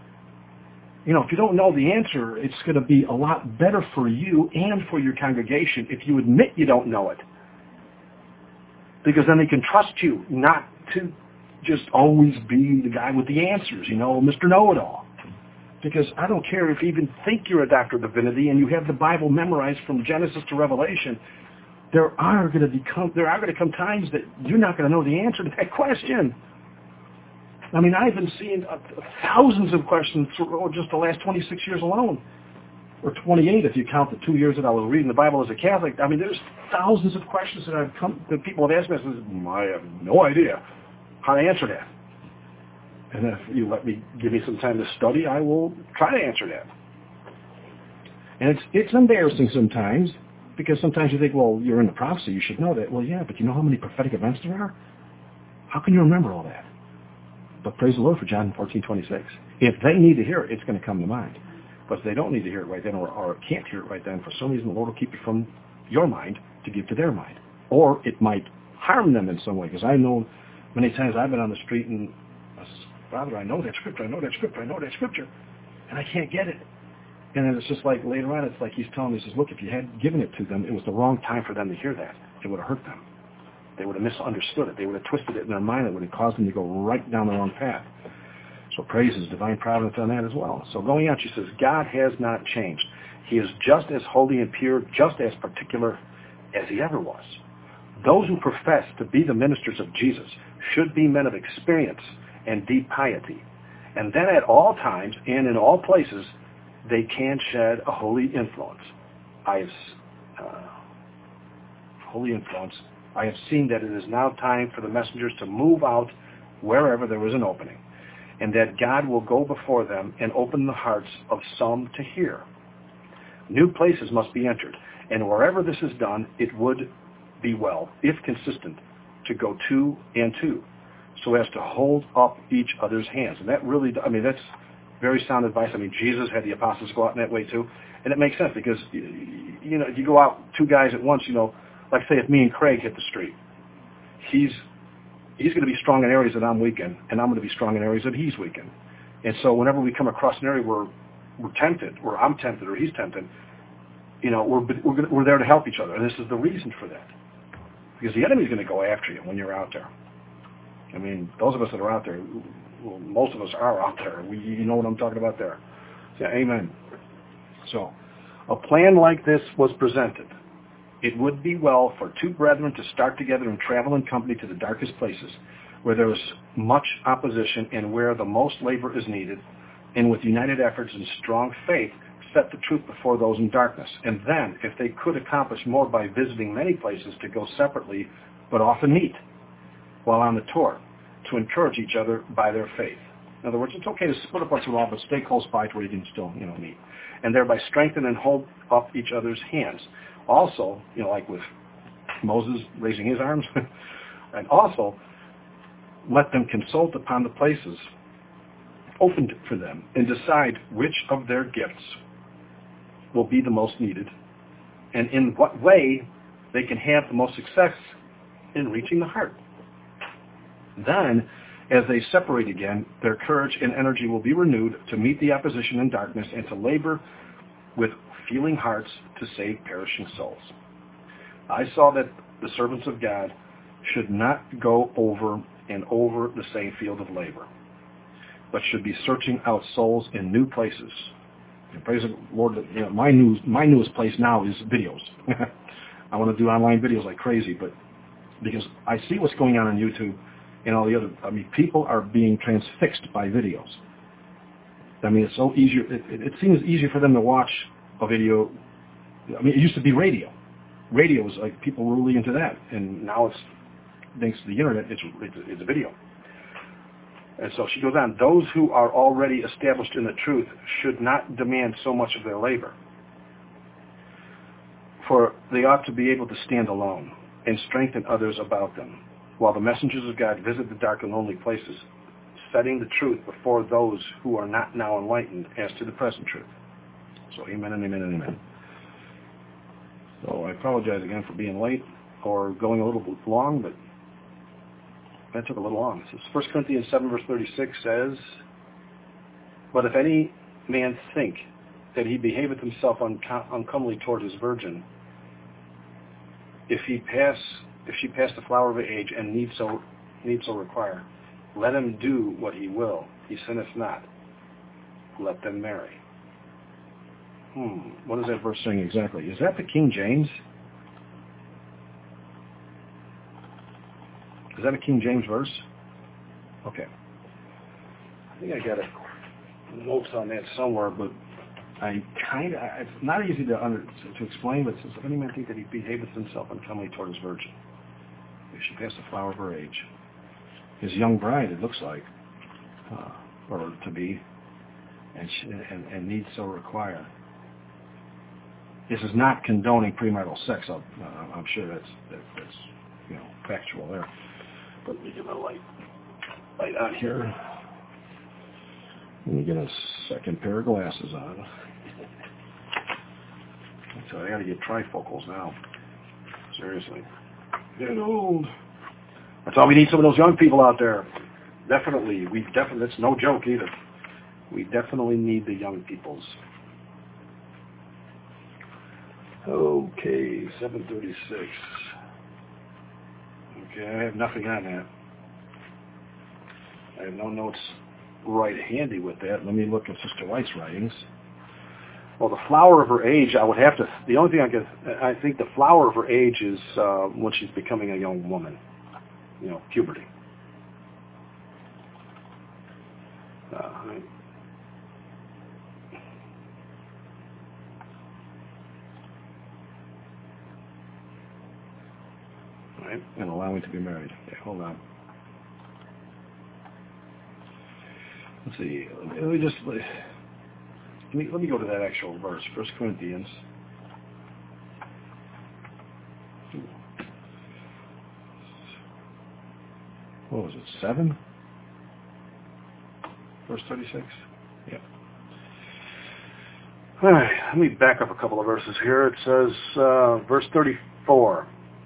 You know, if you don't know the answer, it's going to be a lot better for you and for your congregation if you admit you don't know it. Because then they can trust you not to just always be the guy with the answers, you know, Mister Know-It-All. Because I don't care if you even think you're a doctor of divinity and you have the Bible memorized from Genesis to Revelation, there are going to become there are going to come times that you're not going to know the answer to that question. I mean, I've been seeing uh, thousands of questions for just the last twenty-six years alone, or twenty-eight if you count the two years that I was reading the Bible as a Catholic. I mean, there's thousands of questions that I've come that people have asked me. I said, I have no idea how to answer that. And if you let me give me some time to study, I will try to answer that. And it's it's embarrassing sometimes, because sometimes you think, well, you're in the prophecy, you should know that. Well, yeah, but you know how many prophetic events there are? How can you remember all that? But praise the Lord for John fourteen twenty-six. If they need to hear it, it's going to come to mind. But if they don't need to hear it right then, or, or can't hear it right then, for some reason the Lord will keep it from your mind to give to their mind. Or it might harm them in some way, because I know many times I've been on the street and, Father, I know that scripture, I know that scripture, I know that scripture, and I can't get it. And then it's just like later on, it's like he's telling me, he says, look, if you had given it to them, it was the wrong time for them to hear that. It would have hurt them. They would have misunderstood it. They would have twisted it in their mind. It would have caused them to go right down the wrong path. So praise his divine providence on that as well. So going out, she says, God has not changed. He is just as holy and pure, just as particular as he ever was. Those who profess to be the ministers of Jesus should be men of experience and deep piety. And then at all times and in all places, they can shed a holy influence. I have, uh, holy influence. I have seen that it is now time for the messengers to move out wherever there is an opening, and that God will go before them and open the hearts of some to hear. New places must be entered, and wherever this is done, it would be well, if consistent, to go two and two, so as to hold up each other's hands. And that really, I mean, that's very sound advice. I mean, Jesus had the apostles go out in that way too, and it makes sense because, you know, if you go out two guys at once, you know, like say if me and Craig hit the street, he's he's going to be strong in areas that I'm weak in, and I'm going to be strong in areas that he's weak in. And so whenever we come across an area where we're tempted, or I'm tempted, or he's tempted, you know, we're we're, gonna, we're there to help each other, and this is the reason for that. Because the enemy's going to go after you when you're out there. I mean, those of us that are out there, well, most of us are out there. We, you know what I'm talking about there. Yeah, amen. So, a plan like this was presented. It would be well for two brethren to start together and travel in company to the darkest places, where there is much opposition and where the most labor is needed, and with united efforts and strong faith, set the truth before those in darkness. And then, if they could accomplish more by visiting many places, to go separately, but often meet, while on the tour, to encourage each other by their faith. In other words, it's okay to split up once in a while, but stay close by to where you can still, you know, meet. And thereby strengthen and hold up each other's hands. Also, you know, like with Moses raising his arms, and also let them consult upon the places opened for them and decide which of their gifts will be the most needed and in what way they can have the most success in reaching the heart. Then, As they separate again, their courage and energy will be renewed to meet the opposition in darkness and to labor with feeling hearts to save perishing souls. I saw that the servants of God should not go over and over the same field of labor, but should be searching out souls in new places. And praise the Lord, you know, my news, my newest place now is videos. I want to do online videos like crazy, but because I see what's going on on YouTube and all the other, I mean, people are being transfixed by videos. I mean, it's so easier. It, it, it seems easier for them to watch a video. I mean, it used to be radio. Radio was like people were really into that, and now it's thanks to the internet, it's it's, it's a video. And so she goes on, those who are already established in the truth should not demand so much of their labor, for they ought to be able to stand alone and strengthen others about them, while the messengers of God visit the dark and lonely places, setting the truth before those who are not now enlightened as to the present truth. So amen and amen and amen. So I apologize again for being late or going a little bit long, but that took a little long. So First Corinthians seven verse thirty-six says, but if any man think that he behaveth himself uncom- uncomely toward his virgin, if he pass, if she pass the flower of age and need so, need so require, let him do what he will. He sinneth not. Let them marry. Hmm. What is that verse saying exactly? Is that the King James? Is that a King James verse? Okay. I think I got a notes on that somewhere, but I kind of, it's not easy to under, to explain, but it says, if any man think that he behaveth himself uncomely toward his virgin, if she pass the flower of her age. His young bride, it looks like, uh, or to be, and, she, and, and needs so require. This is not condoning premarital sex. I'll, uh, I'm sure that's, that, that's, you know, factual there. But let me get my light, light on here. Let me get a second pair of glasses on. So I got to get trifocals now. Seriously. Getting old. That's why we need some of those young people out there. Definitely. We definitely, that's no joke either. We definitely need the young peoples. Okay, seven thirty-six. Okay, I have nothing on that. I have no notes right handy with that. Let me look at Sister White's writings. Well, the flower of her age, I would have to, the only thing I could, I think the flower of her age is uh, when she's becoming a young woman. You know, puberty. Uh, right. Right. And allowing to be married. Okay, hold on. Let's see. Let me just let me let me go to that actual verse. First Corinthians. What was it? Seven. Verse thirty-six. Yeah. All right. Let me back up a couple of verses here. It says, uh, verse thirty-four.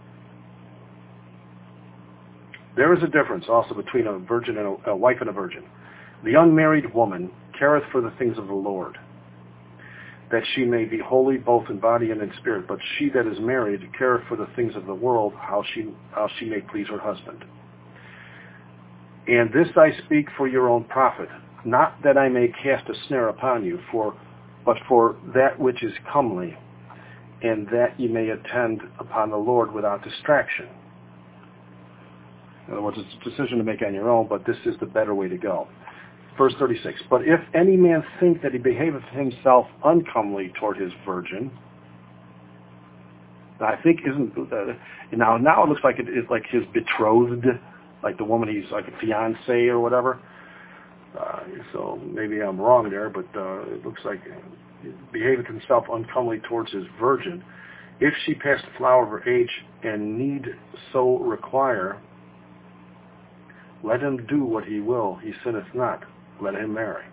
There is a difference also between a virgin and a, a wife and a virgin. The unmarried woman careth for the things of the Lord, that she may be holy both in body and in spirit. But she that is married careth for the things of the world, how she how she may please her husband. And this I speak for your own profit, not that I may cast a snare upon you, for but for that which is comely, and that ye may attend upon the Lord without distraction. In other words, it's a decision to make on your own, but this is the better way to go. Verse thirty-six, but if any man think that he behaveth himself uncomely toward his virgin, I think isn't, uh, now now it looks like it is like his betrothed, like the woman he's like a fiancé or whatever. Uh, so maybe I'm wrong there, but uh, it looks like he behaveth himself uncomely towards his virgin. If she pass the flower of her age and need so require, let him do what he will, he sinneth not. Let him marry.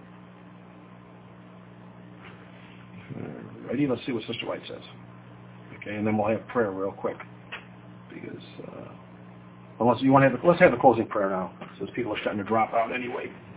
Ready? Let's see what Sister White says. Okay, and then we'll have prayer real quick. Because, uh, Unless you want to have, let's have the closing prayer now, since people are starting to drop out anyway.